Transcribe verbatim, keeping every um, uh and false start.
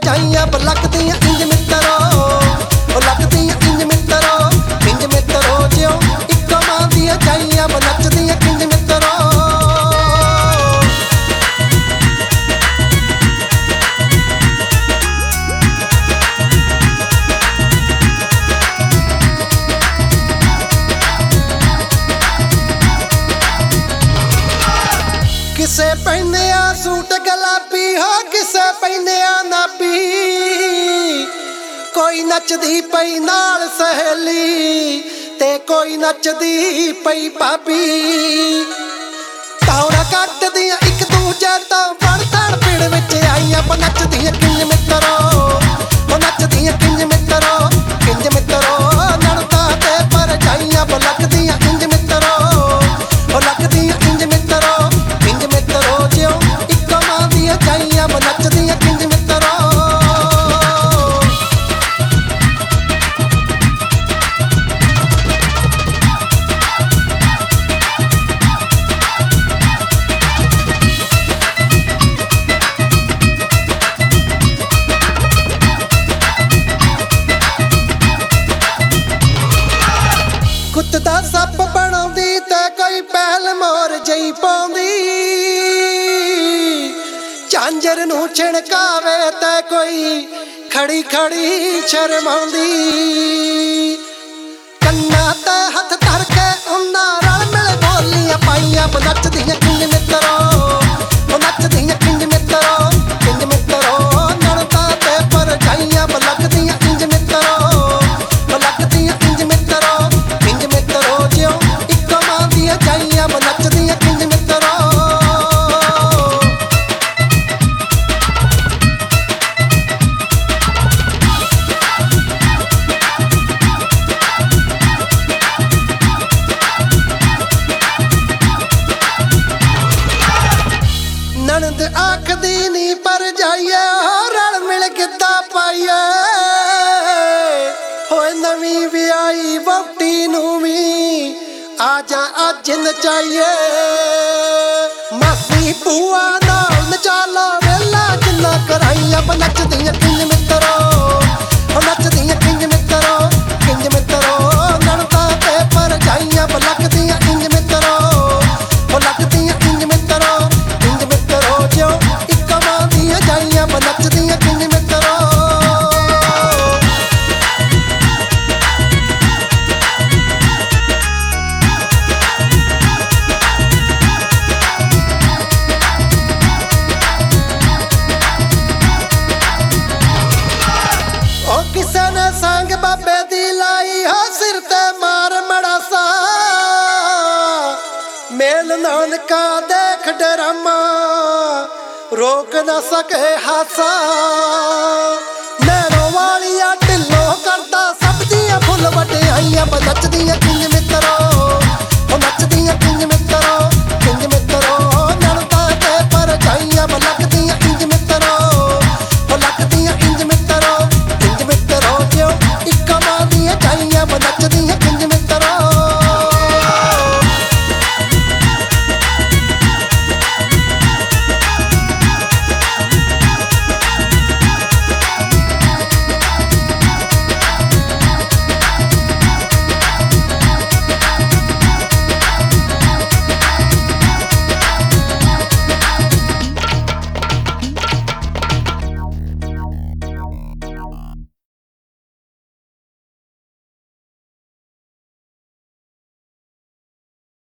जाइयां लगदियां इंज मित्तरो, ओ लगदियां इंज मित्तरो, इंज मित्तरो ज्यों इक्को मां दियां जाइयां नचदियां इंज मित्तरो। किसे पहने सूट गुलाबी हो किसे पहने नाबी, कोई नचदी पई नाल सहेली ते कोई नचदी पई भाभी। तौड़ा कटदियां एक दूजे तो बड़ तड़ पिड़ विच आईयां नचदियां किंज मित्तरो, ओ नचदियां किंज मित्तरो, किंज मित्तरो नड़दा ते पर जाइयां लगदियां इंज मित्तरो, ओ लगदियां इंज मित्तरो, इंज मित्तरो ज्यों इक्को मां दियां जाइयां नचदियां किंज मित्तरो। कुत्ता सप बनाउंदी ते कोई पहल मोर जई पाउंदी, झांजर नूं छिणकावे ते कोई खड़ी खड़ी शर्माउंदी। कन्ना ते हथ धर के उन्हां रल मिल बोलियां पाइयां नचदियां किंज मित्तरो, ओ नचदियां किंज मित्तरो, किंज मित्तरो नड़दा ते पर जाइयां लगदियां इंज मित्तरो, ओ लगदियां इंज मित्तरो, इंज मित्तरो ज्यों इक्को मां दियां जाइयां नचदियां किंज मित्तरो। ननद आखदी नी पर जाइए रल मिल गिद्दा पाइए, होए नवी विआई वोटी नूं वी आजा अज नचाइए। मासी भूआ नाल नचा लो वेला जिन्ना कराइयां नचदियां किंज मित्तरो, ओ नचदियां किंज मित्तरो, किंज मित्तरो नड़दा ते पर जाइयां लगदियां इंज मित्तरो, ओ लगदियां इंज मित्तरो, इंज मित्तरो ज्यों इक्को मां दियां जाइयां नचदियां किंज मित्तरो। ओ किसे ने संग बाबे दी लाई हो सिर ते मार मड़ासा, मेल नानका देख डरामा रोक न सके हासा।